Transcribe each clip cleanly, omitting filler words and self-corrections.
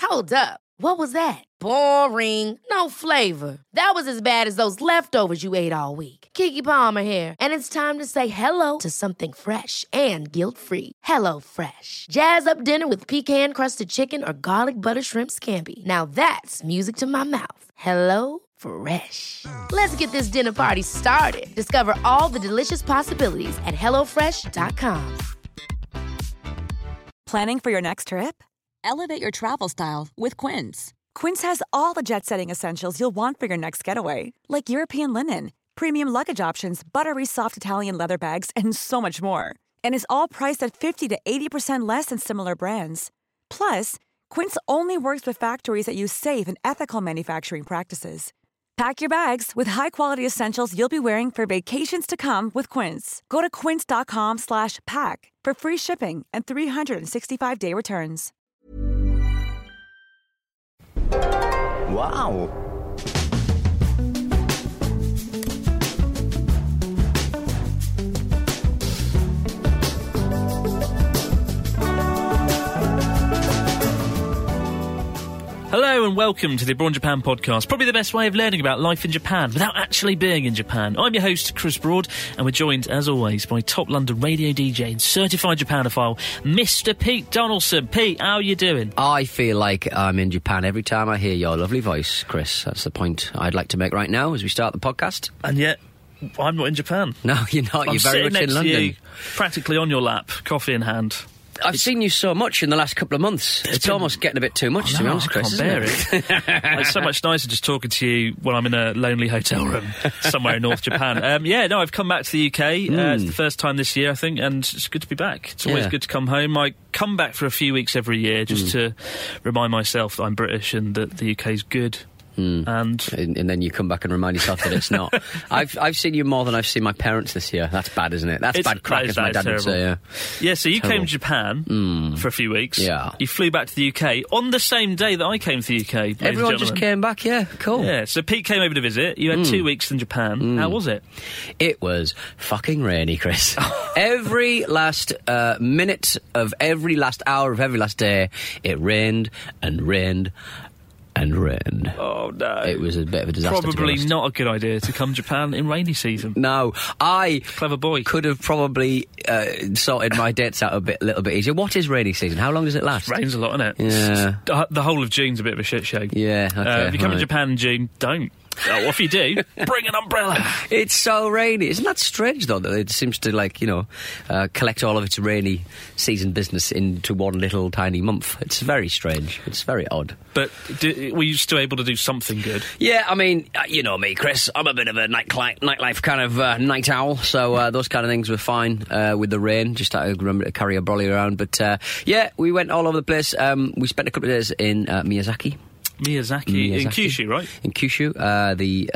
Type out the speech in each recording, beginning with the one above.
Hold up. What was that? Boring. No flavor. That was as bad as those leftovers you ate all week. Keke Palmer here, and it's time to say hello to something fresh and guilt-free. Hello Fresh. Jazz up dinner with pecan-crusted chicken or garlic butter shrimp scampi. Now that's music to my mouth. Hello Fresh. Let's get this dinner party started. Discover all the delicious possibilities at hellofresh.com. Planning for your next trip? Elevate your travel style with Quince. Quince has all the jet-setting essentials you'll want for your next getaway, like European linen, premium luggage options, buttery soft Italian leather bags, and so much more. And is all priced at 50 to 80% less than similar brands. Plus, Quince only works with factories that use safe and ethical manufacturing practices. Pack your bags with high-quality essentials you'll be wearing for vacations to come with Quince. Go to quince.com/pack for free shipping and 365-day returns. Wow. Hello and welcome to the Abroad Japan podcast, probably the best way of learning about life in Japan without actually being in Japan. I'm your host, Chris Broad, and we're joined, as always, by top London radio DJ and certified Japanophile, Mr. Pete Donaldson. Pete, how are you doing? I feel like I'm in Japan every time I hear your lovely voice, Chris. That's the point I'd like to make right now as we start the podcast. And yet, I'm not in Japan. No, you're not. You're very much in London. You, practically on your lap, coffee in hand. I've seen you so much in the last couple of months. It's almost getting a bit too much, to be honest, Chris. I can't bear it. It's so much nicer just talking to you when I'm in a lonely hotel room somewhere in North Japan. I've come back to the UK. It's the first time this year, I think, and it's good to be back. It's always good to come home. I come back for a few weeks every year just to remind myself that I'm British and that the UK's good. And then you come back and remind yourself that it's not. I've seen you more than I've seen my parents this year. That's bad, isn't it? That's bad crack, as my dad would say. Yeah, so you came to Japan for a few weeks. Yeah. You flew back to the UK on the same day that I came to the UK. Everyone just came back, yeah, cool. Yeah, so Pete came over to visit. You had 2 weeks in Japan. How was it? It was fucking rainy, Chris. Every last minute of every last hour of every last day, it rained and rained and rain. Oh, no. It was a bit of a disaster. Probably not a good idea to come to Japan in rainy season. No, I clever boy could have probably sorted my dates out a little bit easier. What is rainy season? How long does it last? It rains a lot, innit? Yeah. The whole of June's a bit of a shit show. Yeah, okay, if you come to Japan in June, don't. Oh, if you do, bring an umbrella. It's so rainy. Isn't that strange, though, that it seems to, collect all of its rainy season business into one little tiny month? It's very strange. It's very odd. But were you still able to do something good? Yeah, I mean, you know me, Chris. I'm a bit of a nightlife kind of night owl, so those kind of things were fine with the rain. Just had to remember to carry a brolly around. But, we went all over the place. We spent a couple of days in Miyazaki. Miyazaki. In Kyushu, right? In Kyushu, the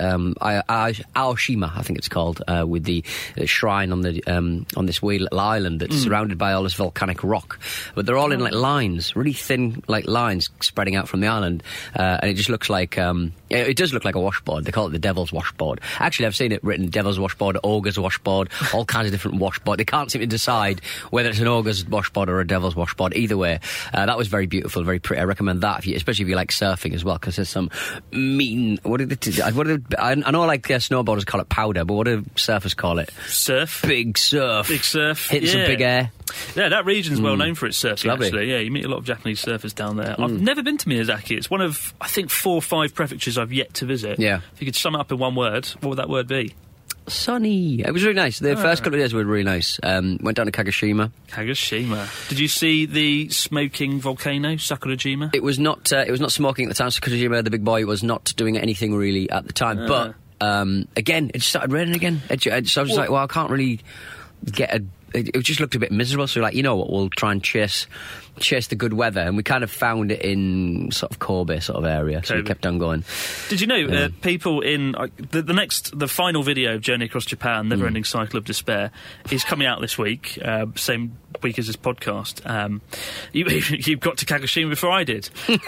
Aoshima, I think it's called, with the shrine on this wee little island that's surrounded by all this volcanic rock. But they're all in lines, really thin lines spreading out from the island, and it just looks like it does look like a washboard. They call it the Devil's Washboard. Actually, I've seen it written Devil's Washboard, Ogre's Washboard, all kinds of different washboard. They can't seem to decide whether it's an Ogre's Washboard or a Devil's Washboard. Either way, that was very beautiful, very pretty. I recommend that, especially if you like surfing as well, because there's some mean. I know, snowboarders call it powder, but what do surfers call it? Surf. Big surf. Big surf. Hitting some big air. Yeah, that region's well known for its surfing, lovely. actually. Yeah, you meet a lot of Japanese surfers down there. I've never been to Miyazaki. It's one of, I think, 4 or 5 prefectures I've yet to visit. Yeah. If you could sum it up in one word, what would that word be? Sunny. It was really nice. The first couple of days were really nice. Went down to Kagoshima. Did you see the smoking volcano, Sakurajima? It was not smoking at the time. Sakurajima, the big boy, was not doing anything really at the time. But again, it started raining again. So I was just like, well, I can't really get a... It just looked a bit miserable, so like, you know what, we'll try and chase the good weather, and we kind of found it in sort of Kobe sort of area, so we kept on going. Did you know people in the final video of Journey Across Japan, Never Ending Cycle of Despair, is coming out this week, same week as this podcast. You got to Kagoshima before I did.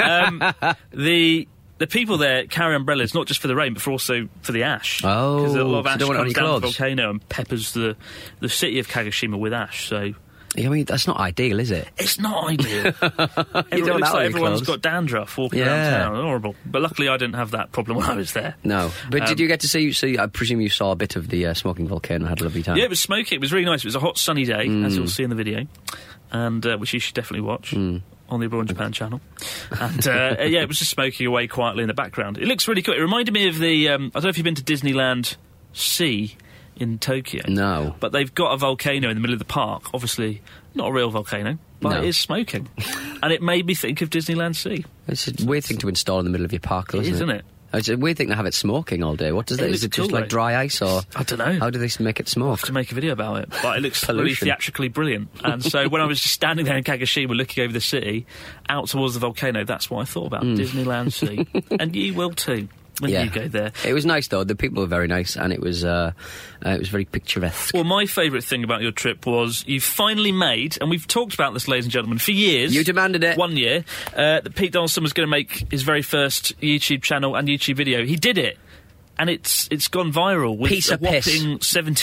The people there carry umbrellas not just for the rain, but also for the ash. Oh, because a lot of ash comes down the volcano and peppers the city of Kagoshima with ash. So I mean, that's not ideal, is it? It's not ideal. It don't looks have like any everyone's clothes. got dandruff walking around town. Horrible. But luckily I didn't have that problem when I was there. No. But did you get to see, I presume you saw a bit of the smoking volcano, had a lovely time? Yeah, it was smoking. It was really nice. It was a hot, sunny day, as you'll see in the video, and which you should definitely watch on the Abroad in Japan channel. And yeah, it was just smoking away quietly in the background. It looks really cool. It reminded me of the... I don't know if you've been to Disneyland Sea in Tokyo. No. But they've got a volcano in the middle of the park. Obviously, not a real volcano, but it is smoking. And it made me think of Disneyland Sea. It's a weird thing to install in the middle of your park, though, Isn't it? It's a weird thing to have it smoking all day. What does it? Is it just cool, like dry ice, or I don't know. How do they make it smoke? To make a video about it, but it looks really Pollution. theatrically brilliant. And so when I was just standing there in Kagoshima looking over the city, out towards the volcano, that's what I thought about Disneyland Sea. And you will too when you go there. It was nice though. The people were very nice, and it was very picturesque. Well, my favourite thing about your trip was you finally made, and we've talked about this, ladies and gentlemen, for years. You demanded it. 1 year, that Pete Donaldson was going to make his very first YouTube channel and YouTube video. He did it. And it's gone viral with Piece a of piss. whopping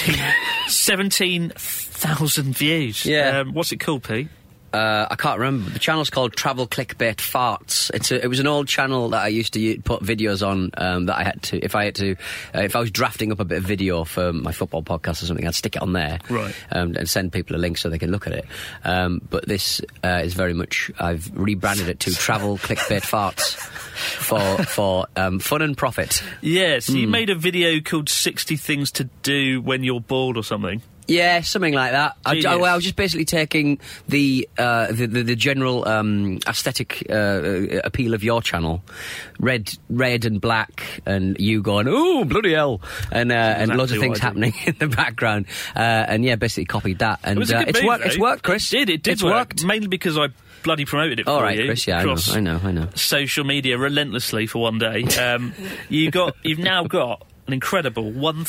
17,000 views. Yeah. What's it called, Pete? I can't remember. The channel's called Travel Clickbait Farts. It was an old channel that I used to put videos on. That I had to, if I was drafting up a bit of video for my football podcast or something, I'd stick it on there, right, and send people a link so they can look at it. But this is very much. I've rebranded it to Travel Clickbait Farts for fun and profit. Yeah. So you made a video called 60 Things to Do When You're Bored or something. Yeah, something like that. I was just basically taking the general aesthetic appeal of your channel, red and black, and you going, "Oh, bloody hell," and loads of things happening in the background, and yeah, basically copied that, and it's worked. It's worked, Chris. It did work. Mainly because I bloody promoted it for you. All right, Chris. Yeah, I know. Social media relentlessly for one day. You've now got an incredible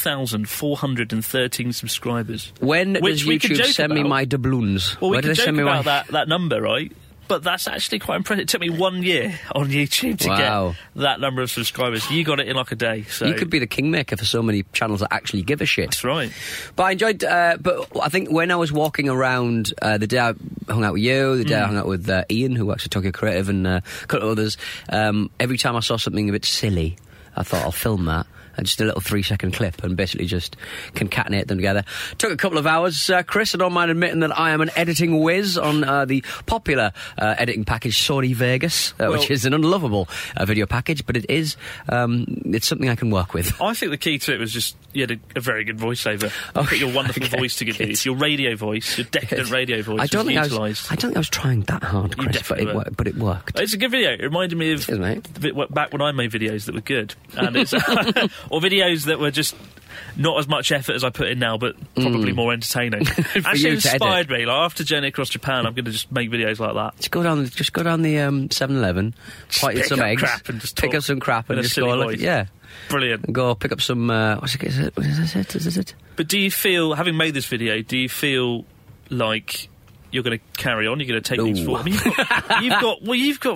1,413 subscribers. When does YouTube send me my doubloons? Well, we Where can do they joke send me about that number, right? But that's actually quite impressive. It took me 1 year on YouTube to get that number of subscribers. You got it in like a day. So you could be the kingmaker for so many channels that actually give a shit. That's right. But I enjoyed. But I think when I was walking around the day I hung out with you, the day I hung out with Ian, who works at Tokyo Creative, and a couple of others, every time I saw something a bit silly, I thought I'll film that. And just a little 3-second clip and basically just concatenate them together. Took a couple of hours, Chris. I don't mind admitting that I am an editing whiz on the popular editing package Sony Vegas, which is an unlovable video package, but it's something I can work with. I think the key to it was just you had a very good voiceover. Put your wonderful voice to give you. It's your radio voice, your decadent radio voice. I don't think I was trying that hard, Chris, but it worked. It's a good video. It reminded me of back when I made videos that were good, and it's or videos that were just not as much effort as I put in now, but probably more entertaining. Actually inspired me. Like, after Journey Across Japan, I'm going to just make videos like that. Just go down the 7-Eleven, pick some eggs, pick up some crap, and just go. Yeah, brilliant. And go pick up some. What is it? But do you feel, having made this video, do you feel like you're going to carry on? You're going to take things forward? I mean, you've got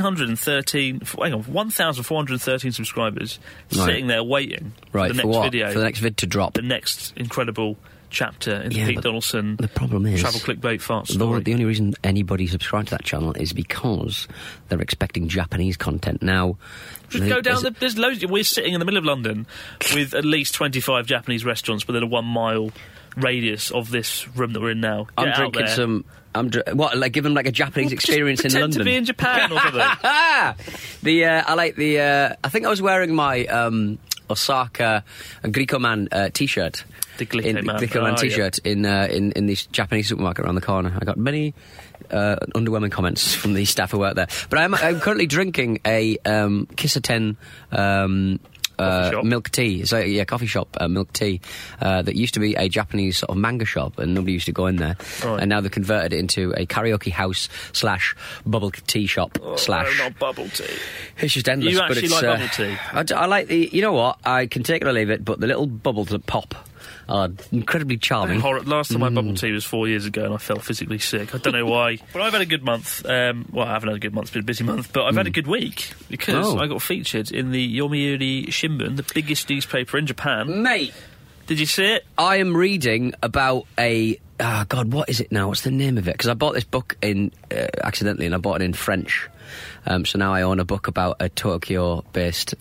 1,413 subscribers sitting there waiting for the next video, for the next vid to drop, the next incredible chapter in the Pete Donaldson. The problem is Travel Clickbait Fart story. The only reason anybody subscribes to that channel is because they're expecting Japanese content. Now, just go down. There's loads. We're sitting in the middle of London with at least 25 Japanese restaurants within a 1 mile radius of this room that we're in now. I'm drinking some. Like give them like a Japanese experience in London? To be in Japan or something. I think I was wearing my Osaka Glico-man t-shirt. The Glico Man t-shirt in this Japanese supermarket around the corner. I got many underwhelming comments from the staff who work there. But I'm currently drinking a Kissaten milk tea. So coffee shop milk tea that used to be a Japanese sort of manga shop, and nobody used to go in there. Right. And now they've converted it into a karaoke house / bubble tea shop / not bubble tea. It's just endless. You actually like bubble tea? I like the. You know what? I can take it or leave it, but the little bubbles that pop are incredibly charming. Last time I bubble tea was 4 years ago, and I felt physically sick. I don't know why. But I've had a good month. I haven't had a good month, it's been a busy month, but I've had a good week because I got featured in the Yomiuri Shimbun, the biggest newspaper in Japan. Mate! Did you see it? I am reading about God, what is it now? What's the name of it? Because I bought this book in accidentally, and I bought it in French. So now I own a book about a Tokyo-based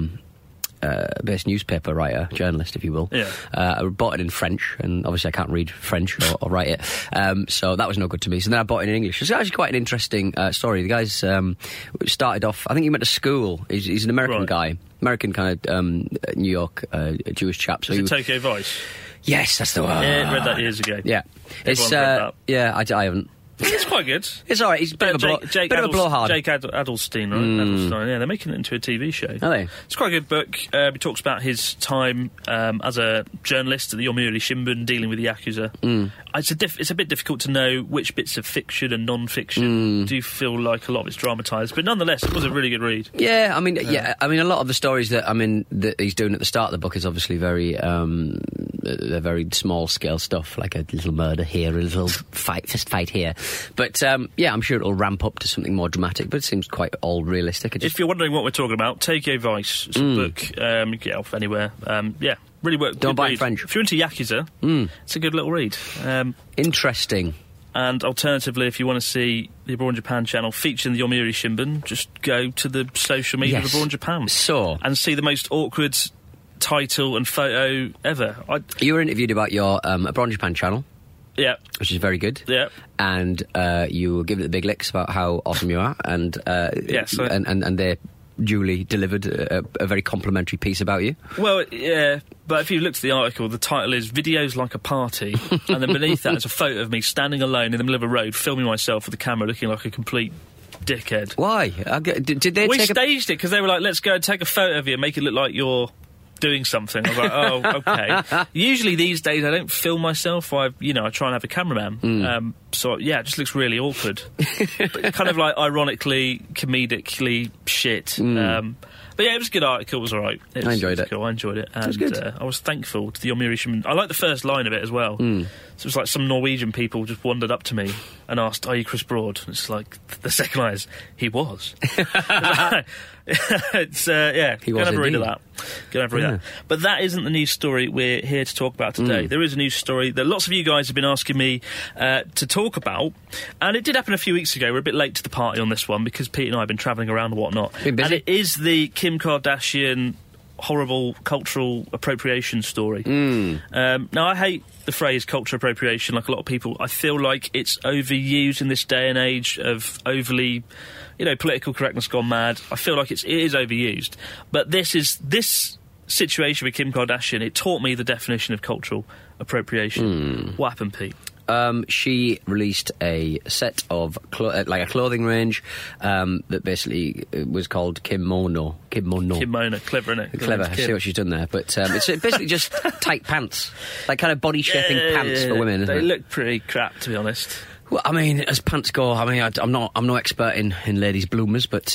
newspaper writer, journalist, if you will. Yeah. I bought it in French, and obviously I can't read French or write it, so that was no good to me. So then I bought it in English. It's actually quite an interesting story. The guy's started off, I think he went to school. He's an American guy. American kind of New York Jewish chap. So Is it Tokyo Vice? Yes, that's the one. Yeah, read that years ago. Yeah. Everyone's read that. Yeah, I haven't. It's quite good. It's all right. He's a bit of a blowhard. Jake Adelstein, right? Adelstein, yeah, they're making it into a TV show. Are they? It's quite a good book. He talks about his time as a journalist at the Yomiuri Shimbun, dealing with the Yakuza. It's a bit difficult to know which bits are fiction and non-fiction. Do feel like a lot of it's dramatised, but nonetheless, it was a really good read. Yeah, I mean, a lot of the stories that he's doing at the start of the book is obviously very, they're very small-scale stuff, like a little murder here, a little fist fight here. But, I'm sure it'll ramp up to something more dramatic, but it seems quite all realistic. If you're wondering what we're talking about, Tokyo Vice, it's a book, you can get off anywhere. Really work. Don't buy it in French. If you're into Yakuza, it's a good little read. Interesting. And alternatively, if you want to see the Abroad in Japan channel featuring the Yomiuri Shimbun, just go to the social media of Abroad in Japan. And see the most awkward title and photo ever. You were interviewed about your Abroad in Japan channel. Yeah. Which is very good. Yeah. And you were giving it the big licks about how awesome you are, and and they duly delivered a very complimentary piece about you. Well, yeah, but if you look at the article, the title is Videos Like a Party, and then beneath that is a photo of me standing alone in the middle of a road, filming myself with the camera looking like a complete dickhead. Why? Did they We staged it because they were like, let's go and take a photo of you and make it look like you're doing something. I was like, oh, okay. Usually these days I don't film myself. I try and have a cameraman. So yeah, it just looks really awkward. But kind of like ironically, comedically shit. But yeah, it was a good article. It was all right. I enjoyed it. Cool. I enjoyed it. And, it was good. I was thankful to the Yomiuri Shimbun. I like the first line of it as well. So it was like some Norwegian people just wandered up to me and asked, "Are you Chris Broad?" And it's like the second line is, "He was." It's he was. Go and have a read of indeed. that. Go and have a read of that. But that isn't the news story we're here to talk about today. There is a news story that lots of you guys have been asking me to talk about, and it did happen a few weeks ago. We're a bit late to the party on this one because Pete and I have been travelling around and whatnot. Been busy. And it is the Kim Kardashian horrible cultural appropriation story. Now, I hate the phrase cultural appropriation like a lot of people. I feel like it's overused in this day and age of overly, political correctness gone mad. I feel like it is overused. But this situation with Kim Kardashian, it taught me the definition of cultural appropriation. What happened, Pete? She released a set of a clothing range that basically was called Kimono. Kimono, clever, isn't it? Clever. I see what she's done there, but it's basically just tight pants, like kind of body shaping pants for women. They look pretty crap, to be honest. Well, I mean, as pants go, I'm no expert in ladies' bloomers, but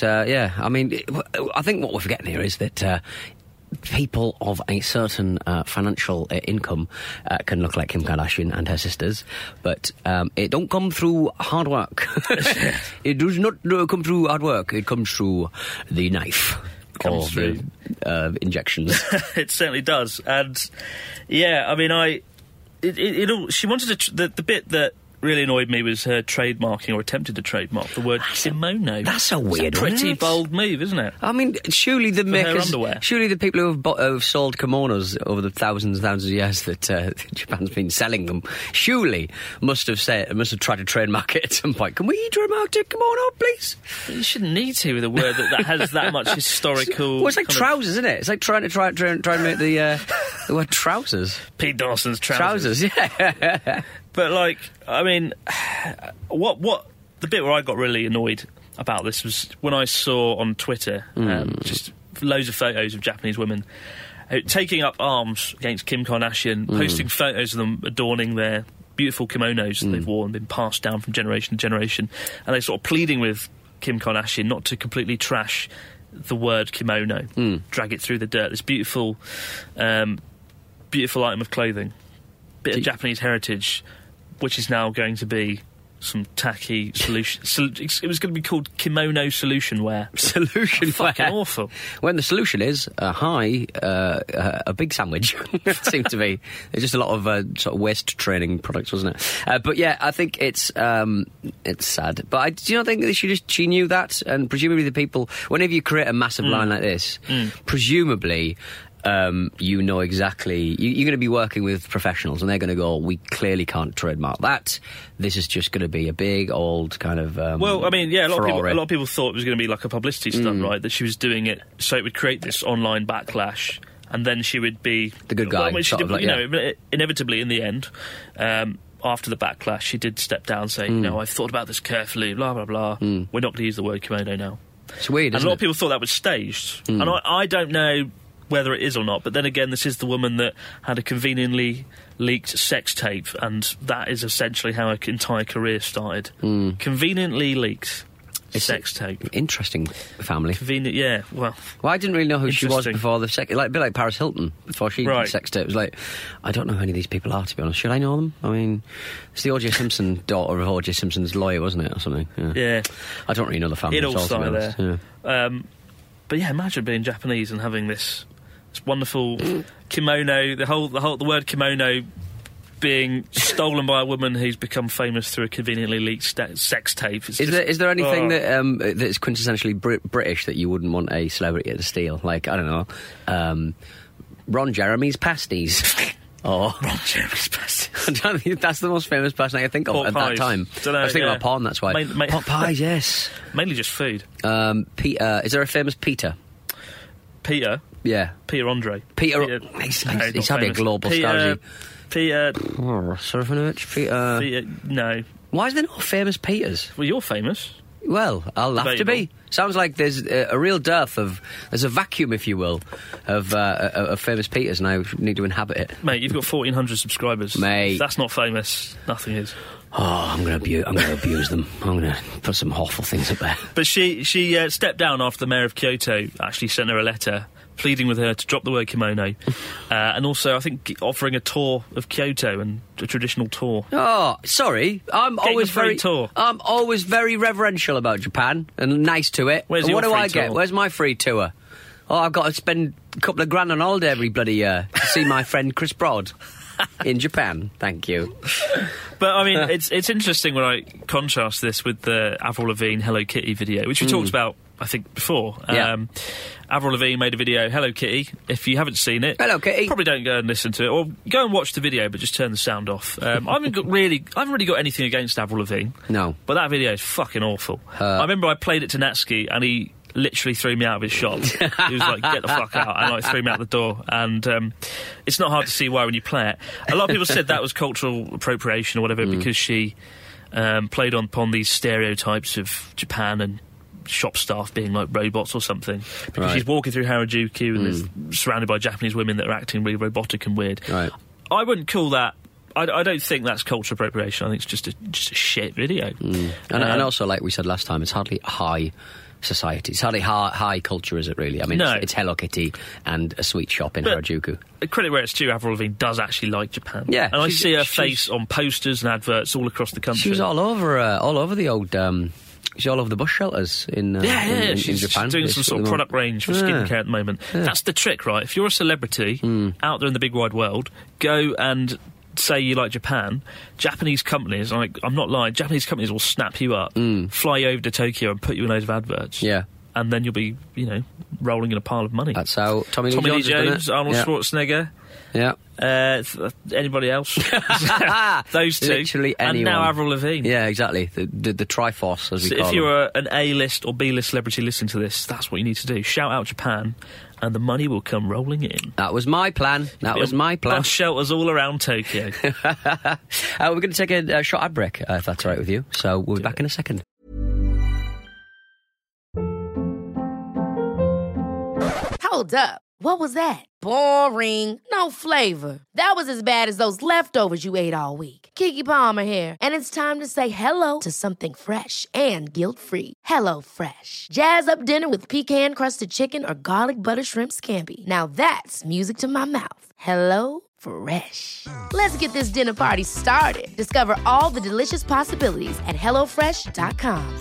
I think what we're forgetting here is that people of a certain financial income can look like Kim Kardashian and her sisters, but it don't come through hard work. It does not come through hard work. It comes through the knife. Comes through injections. It certainly does, and yeah, I mean, she wanted to the bit that really annoyed me was her trademarking or attempted to trademark the word kimono. That's a weird, pretty bold move, isn't it? I mean, surely the people who have sold kimonos over the thousands and thousands of years that Japan's been selling them, surely must have tried to trademark it at some point. Can we trademark a kimono, please? You shouldn't need to with a word that has that much historical. Well, it's like trousers, isn't it? It's like trying to make the word trousers. Pete Dawson's trousers. Yeah. But, like, I mean, what the bit where I got really annoyed about this was when I saw on Twitter just loads of photos of Japanese women taking up arms against Kim Kardashian, posting photos of them adorning their beautiful kimonos that they've worn, been passed down from generation to generation, and they're sort of pleading with Kim Kardashian not to completely trash the word kimono, drag it through the dirt. This beautiful item of clothing, bit of Japanese heritage, which is now going to be some tacky solution. It was going to be called kimono solution wear. Solution Fucking awful. When the solution is a big sandwich. It seemed to be. There's just a lot of sort of waist training products, wasn't it? But yeah, I think it's sad. But do you not think that she knew that? And presumably the people, whenever you create a massive line like this, presumably you know exactly. You're going to be working with professionals, and they're going to go, "We clearly can't trademark that. This is just going to be a big old kind of." Well, I mean, yeah, a lot of people thought it was going to be like a publicity stunt, right? That she was doing it so it would create this online backlash, and then she would be the good guy. Well, inevitably in the end. After the backlash, she did step down, saying, I've thought about this carefully, blah, blah, blah. We're not going to use the word kimono now. It's weird, isn't it? And a lot of people thought that was staged. And I don't know whether it is or not, but then again, this is the woman that had a conveniently leaked sex tape, and that is essentially how her entire career started. Conveniently leaked sex tape. Interesting family. Convenient, yeah. Well, I didn't really know who she was before the sex. Like a bit like Paris Hilton before she did sex tape. It was like, I don't know who any of these people are, to be honest. Should I know them? I mean, it's the O.J. Simpson daughter of O.J. Simpson's lawyer, wasn't it, or something? Yeah. I don't really know the family. It all started there. Yeah. But yeah, imagine being Japanese and having this wonderful kimono. The word kimono being stolen by a woman who's become famous through a conveniently leaked sex tape. Is there anything that is quintessentially British that you wouldn't want a celebrity to steal? Like, I don't know, Ron Jeremy's pasties. Or Ron Jeremy's pasties. I think that's the most famous person I can think of Pork at pies. that time. Dunno, I was thinking about porn, that's why. Pork pies, yes. Mainly just food. Is there a famous Peter? Peter? Yeah. Peter Andre. Peter. He's had a global star. Peter. Serafinovich? Peter. No. Why is there no famous Peters? Well, you're famous. Well, I'll have to be. Sounds like there's a real dearth of... There's a vacuum, if you will, of famous Peters, and I need to inhabit it. Mate, you've got 1,400 subscribers. Mate. If that's not famous, nothing is. Oh, I'm going to abuse them. I'm going to put some awful things up there. But she stepped down after the mayor of Kyoto actually sent her a letter pleading with her to drop the word kimono, and also I think offering a tour of Kyoto and a traditional tour. Oh, sorry, I'm always very reverential about Japan and nice to it. What do I get? Where's my free tour? Oh, I've got to spend a couple of grand on holiday every bloody year to see my friend Chris Broad in Japan. Thank you. But I mean, it's interesting when I contrast this with the Avril Lavigne Hello Kitty video, which we talked about, I think, before. Avril Lavigne made a video, Hello Kitty. If you haven't seen it, Hello Kitty, probably don't go and listen to it, or go and watch the video, but just turn the sound off. I haven't really got anything against Avril Lavigne. No, but that video is fucking awful. I remember I played it to Natsuki, and he literally threw me out of his shop. He was like, "Get the fuck out!" and threw me out the door. And it's not hard to see why when you play it. A lot of people said that was cultural appropriation or whatever because she played upon these stereotypes of Japan and shop staff being like robots or something, because she's walking through Harajuku and is surrounded by Japanese women that are acting really robotic and weird. I wouldn't call that. I don't think that's cultural appropriation. I think it's just a shit video. And also, like we said last time, it's hardly high society. It's hardly high culture, is it really? I mean, it's Hello Kitty and a sweet shop in Harajuku. Credit where it's due, Avril Lavigne does actually like Japan. Yeah, and I see her face on posters and adverts all across the country. She was all over the old. She's all over the bus shelters in Japan. She's doing some sort of product range for skincare at the moment. That's the trick, right? If you're a celebrity out there in the big wide world, go and say you like Japan. Japanese companies, I'm not lying, Japanese companies will snap you up, fly you over to Tokyo and put you in loads of adverts. Yeah. And then you'll be, rolling in a pile of money. That's how Tommy Lee Jones, Arnold Schwarzenegger. Yeah. Anybody else? Those two. Literally anyone. And now Avril Lavigne. Yeah, exactly. The Triforce, as we call it. If you're an A-list or B-list celebrity listening to this, that's what you need to do. Shout out Japan, and the money will come rolling in. That was my plan. Bus shelters all around Tokyo. We're going to take a short ad break, if that's all right with you. So we'll be back in a second. Hold up. What was that? Boring. No flavor. That was as bad as those leftovers you ate all week. Keke Palmer here, and it's time to say hello to something fresh and guilt-free. Hello Fresh. Jazz up dinner with pecan-crusted chicken or garlic butter shrimp scampi. Now that's music to my mouth. Hello Fresh. Let's get this dinner party started. Discover all the delicious possibilities at HelloFresh.com.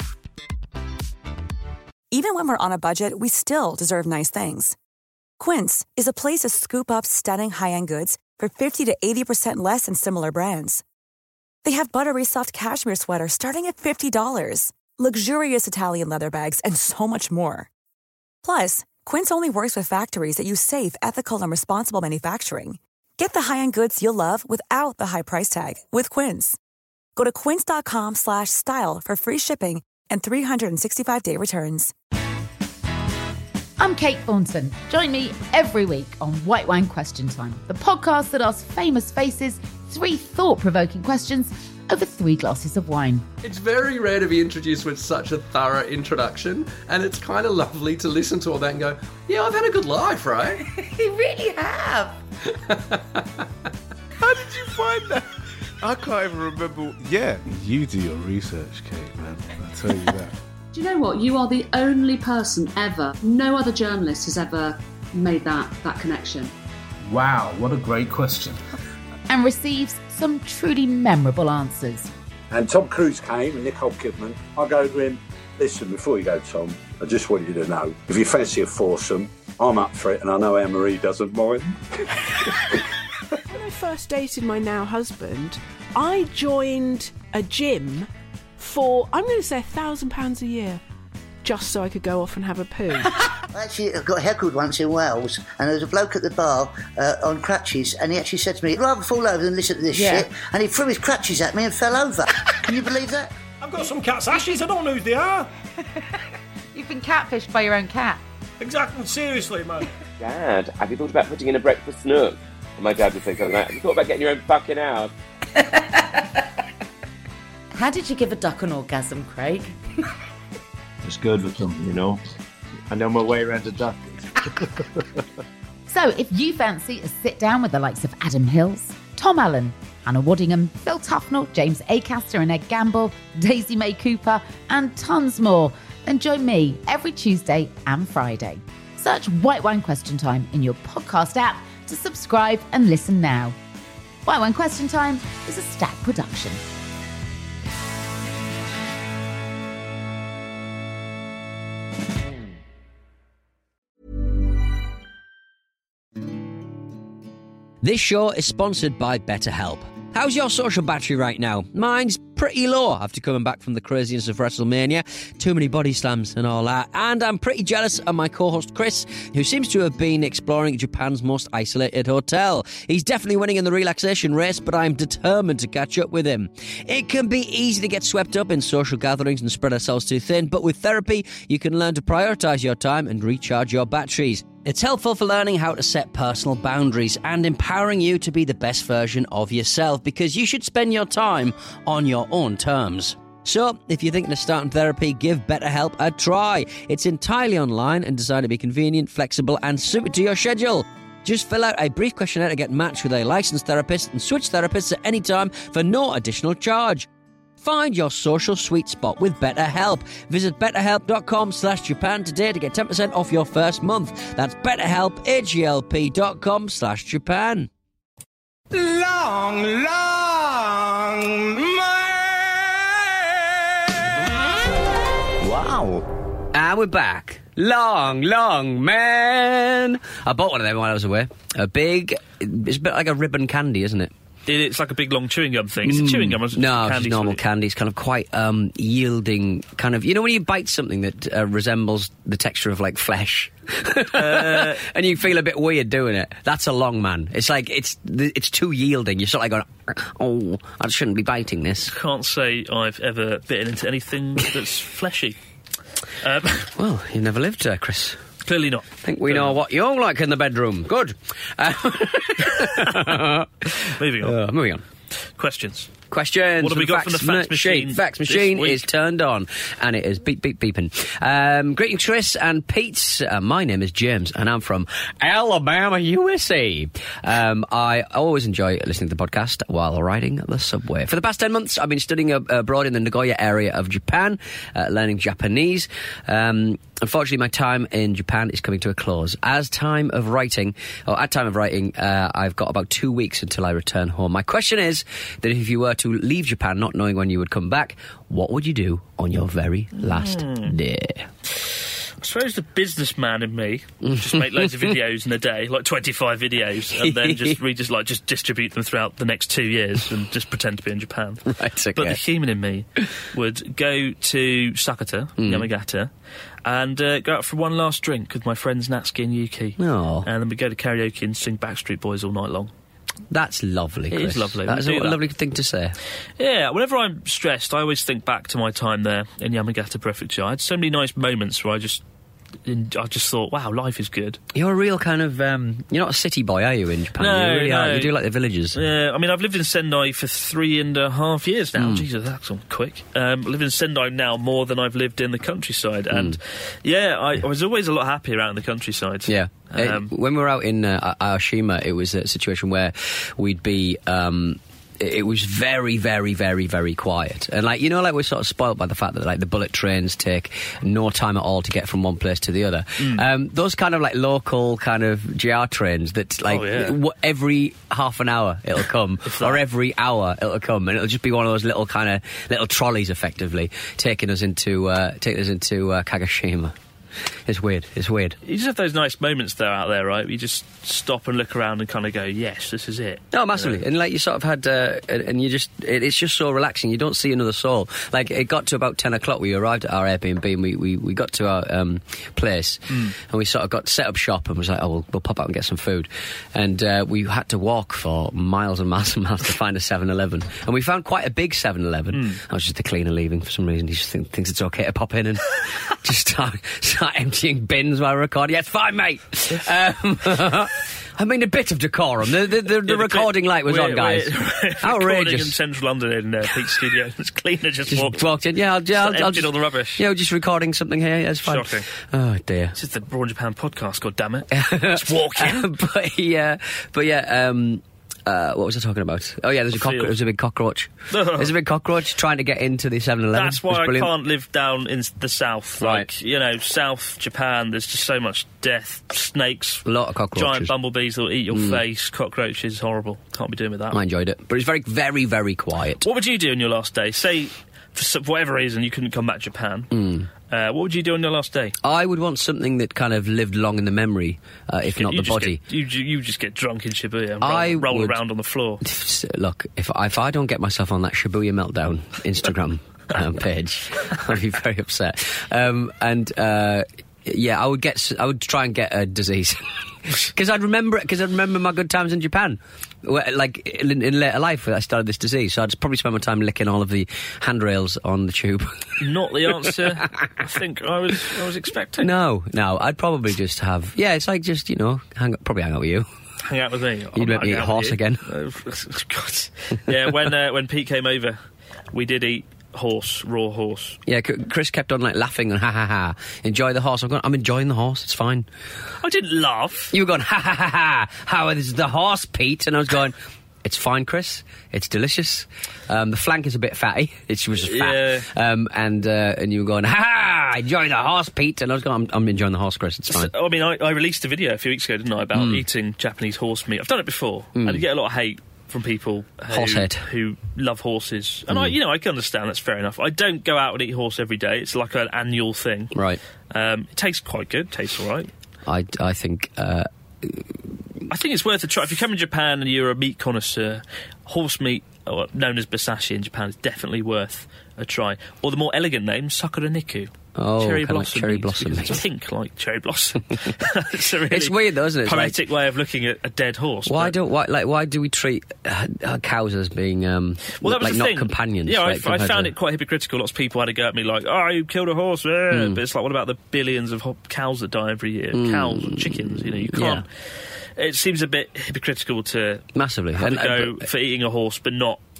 Even when we're on a budget, we still deserve nice things. Quince is a place to scoop up stunning high-end goods for 50 to 80% less than similar brands. They have buttery soft cashmere sweaters starting at $50, luxurious Italian leather bags, and so much more. Plus, Quince only works with factories that use safe, ethical, and responsible manufacturing. Get the high-end goods you'll love without the high price tag with Quince. Go to quince.com/style for free shipping and 365-day returns. I'm Kate Thornton. Join me every week on White Wine Question Time, the podcast that asks famous faces 3 thought-provoking questions over 3 glasses of wine. It's very rare to be introduced with such a thorough introduction, and it's kind of lovely to listen to all that and go, yeah, I've had a good life, right? You really have. How did you find that? I can't even remember. Yeah, you do your research, Kate, man. I'll tell you that. Do you know what? You are the only person ever, no other journalist has ever made that connection. Wow, what a great question. And receives some truly memorable answers. And Tom Cruise came and Nicole Kidman. I go to him, listen, before you go, Tom, I just want you to know, if you fancy a foursome, I'm up for it, and I know Anne-Marie doesn't mind. When I first dated my now husband, I joined a gym for, I'm going to say, £1,000 a year, just so I could go off and have a poo. Actually, I got heckled once in Wales, and there was a bloke at the bar on crutches, and he actually said to me, I'd rather fall over than listen to this shit, and he threw his crutches at me and fell over. Can you believe that? I've got some cat's ashes, I don't know who they are. You've been catfished by your own cat. Exactly, seriously, man. Dad, have you thought about putting in a breakfast nook? And my dad would say something like, have you thought about getting your own fucking house? How did you give a duck an orgasm, Craig? It's good with them, you know. I know my way around a duck. So if you fancy a sit-down with the likes of Adam Hills, Tom Allen, Anna Waddingham, Phil Tufnell, James Acaster and Ed Gamble, Daisy May Cooper, and tons more, then join me every Tuesday and Friday. Search White Wine Question Time in your podcast app to subscribe and listen now. White Wine Question Time is a Stack production. This show is sponsored by BetterHelp. How's your social battery right now? Mine's pretty low after coming back from the craziness of WrestleMania. Too many body slams and all that. And I'm pretty jealous of my co-host Chris, who seems to have been exploring Japan's most isolated hotel. He's definitely winning in the relaxation race, but I'm determined to catch up with him. It can be easy to get swept up in social gatherings and spread ourselves too thin, but with therapy, you can learn to prioritise your time and recharge your batteries. It's helpful for learning how to set personal boundaries and empowering you to be the best version of yourself, because you should spend your time on your own terms. So, if you're thinking of starting therapy, give BetterHelp a try. It's entirely online and designed to be convenient, flexible and suited to your schedule. Just fill out a brief questionnaire to get matched with a licensed therapist and switch therapists at any time for no additional charge. Find your social sweet spot with BetterHelp. Visit betterhelp.com/Japan today to get 10% off your first month. That's BetterHelp, HELP.com/Japan. Long, Wow. And we're back. Long man. I bought one of them while I was away. It's a bit like a ribbon candy, isn't it? It's like a big long chewing gum thing. It's a chewing gum. No, it's normal candy. It's kind of quite yielding, kind of, you know when you bite something that resembles the texture of like flesh and you feel a bit weird doing it. That's a long man. It's like it's too yielding. You're sort of like going, oh, I shouldn't be biting this. Can't say I've ever bitten into anything that's fleshy. Well, you never lived, Chris. Clearly not. I think we know what you're like in the bedroom. Good. Moving on. Moving on. Questions. Questions. What have we got from the fax machine? Fax machine is turned on, and it is beeping. Greetings, Chris and Pete. My name is James, and I'm from Alabama, USA. I always enjoy listening to the podcast while riding the subway. For the past 10 months, I've been studying abroad in the Nagoya area of Japan, learning Japanese. Unfortunately, my time in Japan is coming to a close. At time of writing, I've got about 2 weeks until I return home. My question is that if you were to leave Japan not knowing when you would come back, what would you do on your very last day? I suppose the businessman in me just make loads of videos in a day, like 25 videos, and then just distribute them throughout the next 2 years and just pretend to be in Japan. Right, okay. But the human in me would go to Sakata, Yamagata, and go out for one last drink with my friends Natsuki and Yuki. Oh. And then we go to karaoke and sing Backstreet Boys all night long. That's lovely, Chris. It is lovely. That's a lovely thing to say. Yeah, whenever I'm stressed, I always think back to my time there in Yamagata Prefecture. I had so many nice moments where I just thought, wow, life is good. You're a real kind of... you're not a city boy, are you, in Japan? No, you really no. are. You do like the villages. Yeah, I mean, I've lived in Sendai for 3.5 years now. Jesus, that's all quick. I live in Sendai now more than I've lived in the countryside. And, yeah, I was always a lot happier out in the countryside. Yeah. When we were out in Aoshima, it was a situation where we'd be... it was very, very, very, very quiet. And, we're sort of spoilt by the fact that, the bullet trains take no time at all to get from one place to the other. Those kind of, local kind of GR trains that, every half an hour it'll come, or every hour it'll come, and it'll just be one of those little trolleys, effectively, taking us into Kagoshima. It's weird. You just have those nice moments though out there, right? You just stop and look around and kind of go, yes, this is it. No, massively. And you sort of had, and you just, it's just so relaxing. You don't see another soul. It got to about 10 o'clock. We arrived at our Airbnb and we got to our place and we sort of got set up shop and was like, oh, we'll pop out and get some food. And we had to walk for miles and miles and miles to find a 7-Eleven. And we found quite a big 7-Eleven. I was just the cleaner leaving for some reason. He just thinks it's okay to pop in and just start emptying bins while recording. Yeah, it's fine, mate. I mean, a bit of decorum. The recording light was on, guys. Outrageous. In central London in Pete's studio. This cleaner just walked in. Yeah, I'll just all the rubbish. Yeah, just recording something here. Yeah, it's fine. Shocking. Oh dear. This is the Raw Japan podcast. God damn it. Just walk in. What was I talking about? Oh yeah, there's a big cockroach. There's a big cockroach trying to get into the 7-Eleven. That's why I can't live down in the south. Right. South Japan, there's just so much death. Snakes. A lot of cockroaches. Giant bumblebees that'll eat your face. Cockroaches, horrible. Can't be doing with that. I enjoyed it. But it's very, very, very quiet. What would you do on your last day? Say, for whatever reason, you couldn't come back to Japan. What would you do on your last day? I would want something that kind of lived long in the memory, if not the body. You just get drunk in Shibuya and roll around on the floor. Look, if I don't get myself on that Shibuya Meltdown Instagram page, I'd be very upset. I would try and get a disease. Because I'd remember my good times in Japan. In later life, I started this disease, so I'd probably spend my time licking all of the handrails on the tube. Not the answer I think I was expecting. No, I'd probably just have... Yeah, it's like just, hang out with you. Hang out with me. You'd let me eat horse again. God. Yeah, when Pete came over, we did eat raw horse. Yeah, Chris kept on laughing and ha, enjoy the horse. I'm enjoying the horse, it's fine. I didn't laugh. You were going, ha, how is the horse, Pete? And I was going, it's fine, Chris, it's delicious. The flank is a bit fatty, it was just fat. Yeah. And you were going, ha, enjoy the horse, Pete. And I was going, I'm enjoying the horse, Chris, it's fine. I mean, I released a video a few weeks ago, didn't I, about eating Japanese horse meat. I've done it before, and I get a lot of hate from people who love horses. And I can understand, that's fair enough. I don't go out and eat horse every day. It's like an annual thing. Right. It tastes quite good. Tastes all right. I think it's worth a try. If you come in Japan and you're a meat connoisseur, horse meat, known as Basashi in Japan, is definitely worth a try. Or the more elegant name, Sakura Niku. Oh, cherry blossom. Cherry blossom. It's pink like cherry blossom. It's weird, though, isn't it? Poetic way of looking at a dead horse. Why do we treat cows as being not companions? Yeah, I found it quite hypocritical. Lots of people had to go at me like, "Oh, you killed a horse," but it's like, what about the billions of cows that die every year? Cows and chickens. You can't. Yeah. It seems a bit hypocritical to massively go for eating a horse, but not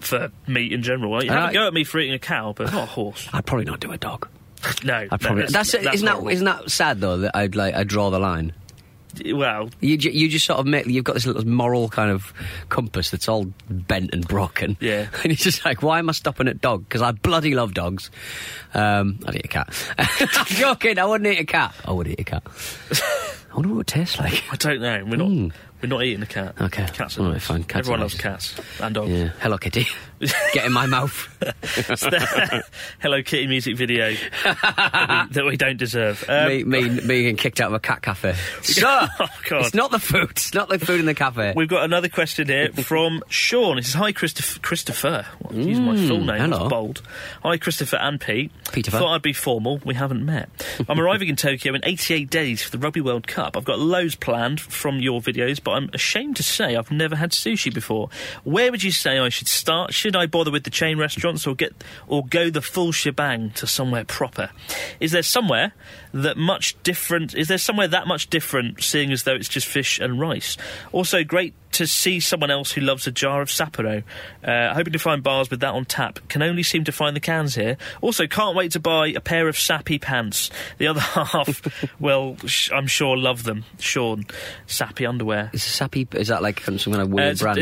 for meat in general. You have a go at me for eating a cow, but not a horse. I'd probably not do a dog. No, I'd probably. Isn't that sad though that I'd draw the line? Well, you just sort of you've got this little moral kind of compass that's all bent and broken. Yeah. And you're just like, why am I stopping at dog? Because I bloody love dogs. I'd eat a cat. I'm joking, I wouldn't eat a cat. I would eat a cat. I wonder what it tastes like. I don't know. We're not eating a cat. Okay. Cats are all right, nice. fine. Cats Everyone are loves nice. cats and dogs. Yeah. Hello Kitty. Get in my mouth. It's the Hello Kitty music video that we don't deserve. Me getting kicked out of a cat cafe. Sir! Oh, God. It's not the food. It's not the food in the cafe. We've got another question here from Sean. It says, hi, Christopher. Well, I'm using my full name. Hello. That's bold. Hi, Christopher and Pete. Peter. Thought I'd be formal. We haven't met. I'm arriving in Tokyo in 88 days for the Rugby World Cup. I've got loads planned from your videos, but I'm ashamed to say I've never had sushi before. Where would you say I should start? Should I bother with the chain restaurants or go the full shebang to somewhere proper? Is there somewhere that much different, seeing as though it's just fish and rice? Also, great to see someone else who loves a jar of Sapporo. Hoping to find bars with that on tap. Can only seem to find the cans here. Also, can't wait to buy a pair of Sappy pants. The other half, well, I'm sure love them. Sean, Sappy underwear. Is Sappy, is that like some kind of weird brand?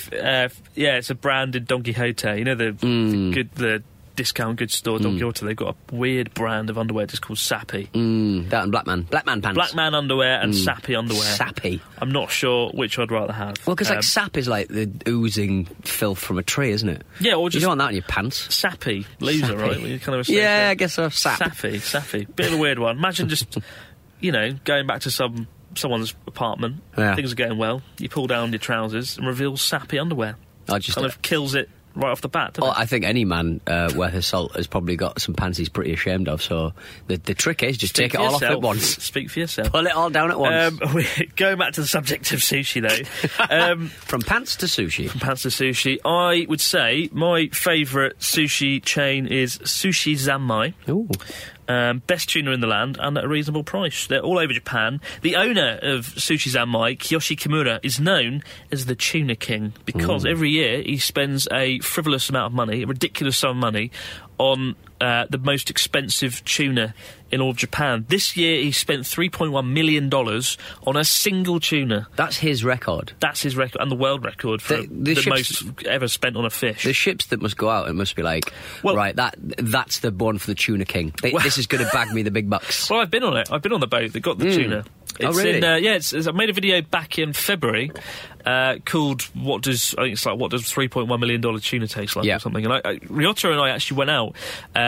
It's a brand in Don Quixote. You know the discount goods store, Don Quixote. They've got a weird brand of underwear just called Sappy. That and Black Man pants. Black Man underwear and Sappy underwear. Sappy. I'm not sure which I'd rather have. Well, because sap is like the oozing filth from a tree, isn't it? Yeah, or just... You don't want that in your pants. Sappy. Loser, Sappy. right? You kind of yeah, I guess so. Sappy. Bit of a weird one. Imagine just, going back to someone's apartment. Yeah. Things are going well. You pull down your trousers and reveal Sappy underwear. Kind of kills it right off the bat, doesn't it? I think any man worth his salt has probably got some pants he's pretty ashamed of, so the trick is just take it all off at once. Speak for yourself. Pull it all down at once. Going back to the subject of sushi, though. From pants to sushi. I would say my favourite sushi chain is Sushi Zanmai. Ooh. Best tuna in the land and at a reasonable price. They're all over Japan. The owner of Sushi Zanmai, Kiyoshi Kimura, is known as the Tuna King because every year he spends a frivolous amount of money, a ridiculous sum of money, on the most expensive tuna in all of Japan. This year he spent $3.1 million on a single tuna. That's his record. That's his record, and the world record for the most ever spent on a fish. The ships that must go out, it must be like, right, that's the one for the Tuna King. This is going to bag me the big bucks. Well, I've been on it. I've been on the boat that got the tuna. It's really? I made a video back in February called what does $3.1 million tuna taste like or something. And Ryota and I actually went out.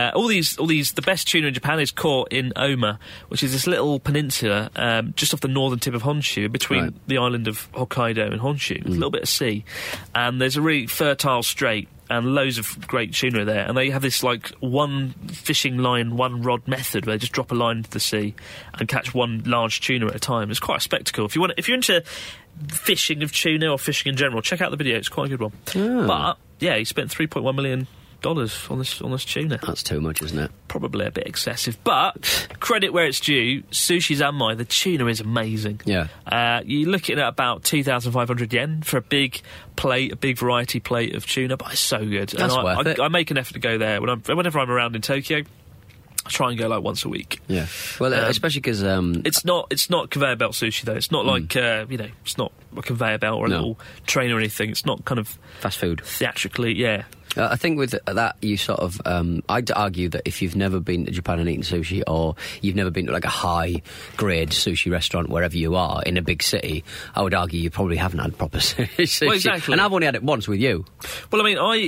The best tuna in Japan is caught in Oma, which is this little peninsula just off the northern tip of Honshu, between the island of Hokkaido and Honshu. There's a little bit of sea, and there's a really fertile strait. And loads of great tuna there, and they have this one fishing line, one rod method where they just drop a line into the sea and catch one large tuna at a time. It's quite a spectacle. If you're into fishing of tuna or fishing in general, check out the video. It's quite a good one. But he spent $3.1 million on this tuna. That's too much, isn't it? Probably a bit excessive, but credit where it's due. Sushi Zanmai, the tuna is amazing. Yeah. You're looking at about 2,500 yen for a big plate, a big variety plate of tuna, but it's so good. That's worth it. I make an effort to go there whenever I'm around in Tokyo. I try and go once a week. Yeah. Well, especially because it's not conveyor belt sushi though. It's not like it's not a conveyor belt or a little train or anything. It's not kind of fast food theatrically. Yeah. I think with that, you sort of... I'd argue that if you've never been to Japan and eaten sushi, or you've never been to a high-grade sushi restaurant wherever you are in a big city, I would argue you probably haven't had proper sushi. Well, exactly. And I've only had it once with you. Well,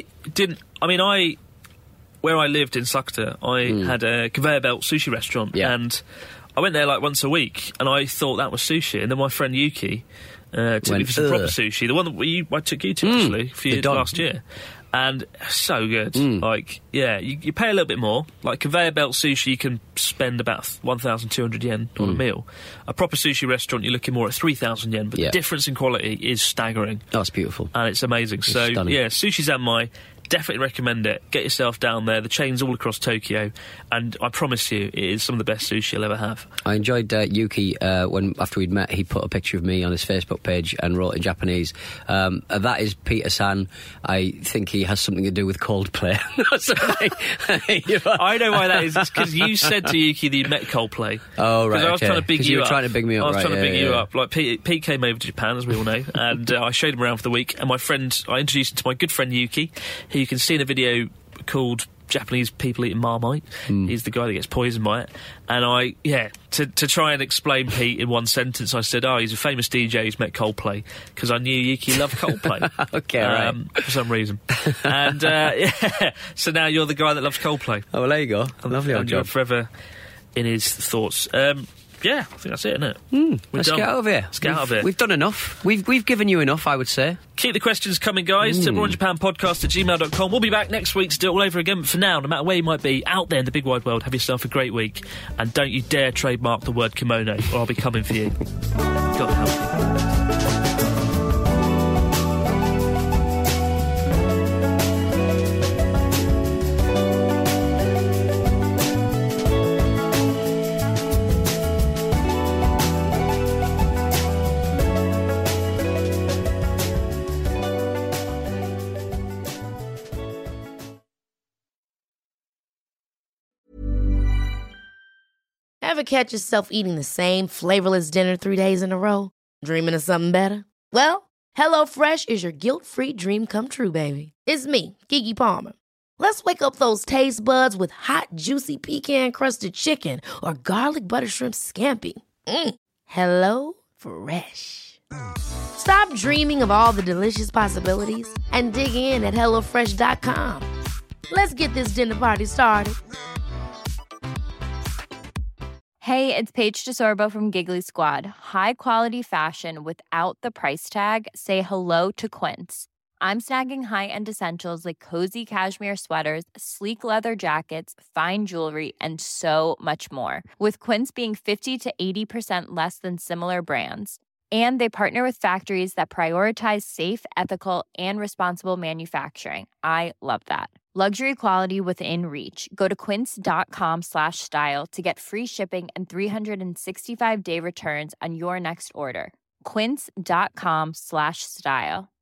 where I lived in Sakuta, I had a conveyor belt sushi restaurant, and I went there once a week, and I thought that was sushi, and then my friend Yuki took me for some proper sushi, the one that I took you to, actually, for you last year. And so good. You pay a little bit more. Like conveyor belt sushi, you can spend about 1,200 yen on a meal. A proper sushi restaurant, you're looking more at 3,000 yen, but the difference in quality is staggering. Oh, it's beautiful. And it's amazing. It's stunning. Sushi Zanmai, Definitely recommend it. Get yourself down there. The chain's all across Tokyo, and I promise you, it is some of the best sushi you'll ever have. I enjoyed Yuki when after we'd met, he put a picture of me on his Facebook page and wrote in Japanese, "That is Peter-san. I think he has something to do with Coldplay." I know why that is. It's because you said to Yuki that you met Coldplay. Oh, right. Because I was trying to big you were up. trying to big me up. I was right, trying to big you yeah. up. Like Pete came over to Japan, as we all know, and I showed him around for the week. And I introduced him to my good friend Yuki, who you can see in a video called Japanese People Eating Marmite. He's the guy that gets poisoned by it. And to try and explain Pete in one sentence, I said, he's a famous DJ who's met Coldplay, because I knew Yuki loved Coldplay. Okay, right. For some reason. And, so now you're the guy that loves Coldplay. Oh, well, there you go. Lovely old and you're job. forever in his thoughts. Yeah, I think that's it, isn't it? Let's get out of here. Let's get out of here. We've done enough. We've given you enough, I would say. Keep the questions coming, guys, to rawinjapanpodcast@gmail.com. We'll be back next week to do it all over again. But for now, no matter where you might be, out there in the big wide world, have yourself a great week. And don't you dare trademark the word kimono, or I'll be coming for you. God help you. Ever catch yourself eating the same flavorless dinner 3 days in a row? Dreaming of something better? Well, HelloFresh is your guilt-free dream come true, baby. It's me, Keke Palmer. Let's wake up those taste buds with hot, juicy pecan-crusted chicken or garlic butter shrimp scampi. Hello Fresh. Stop dreaming of all the delicious possibilities and dig in at HelloFresh.com. Let's get this dinner party started. Hey, it's Paige DeSorbo from Giggly Squad. High quality fashion without the price tag. Say hello to Quince. I'm snagging high-end essentials like cozy cashmere sweaters, sleek leather jackets, fine jewelry, and so much more. With Quince being 50 to 80% less than similar brands. And they partner with factories that prioritize safe, ethical, and responsible manufacturing. I love that. Luxury quality within reach. Go to quince.com/style to get free shipping and 365-day returns on your next order. Quince.com/style.